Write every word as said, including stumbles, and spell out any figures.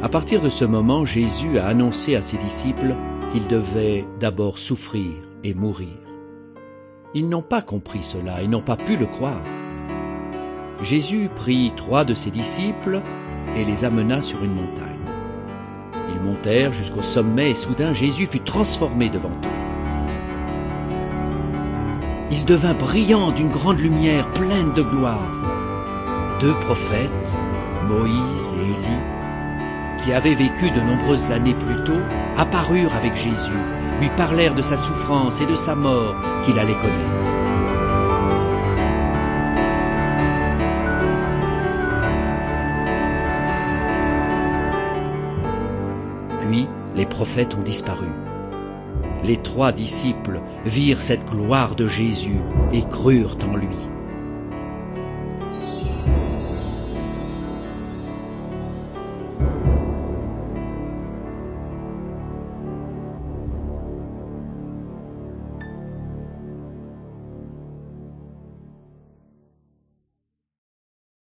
À partir de ce moment, Jésus a annoncé à ses disciples qu'il devait d'abord souffrir et mourir. Ils n'ont pas compris cela et n'ont pas pu le croire. Jésus prit trois de ses disciples et les amena sur une montagne. Ils montèrent jusqu'au sommet et soudain Jésus fut transformé devant eux. Il devint brillant d'une grande lumière pleine de gloire. Deux prophètes, Moïse et Élie, qui avaient vécu de nombreuses années plus tôt, apparurent avec Jésus, lui parlèrent de sa souffrance et de sa mort qu'il allait connaître. Puis les prophètes ont disparu. Les trois disciples virent cette gloire de Jésus et crurent en lui.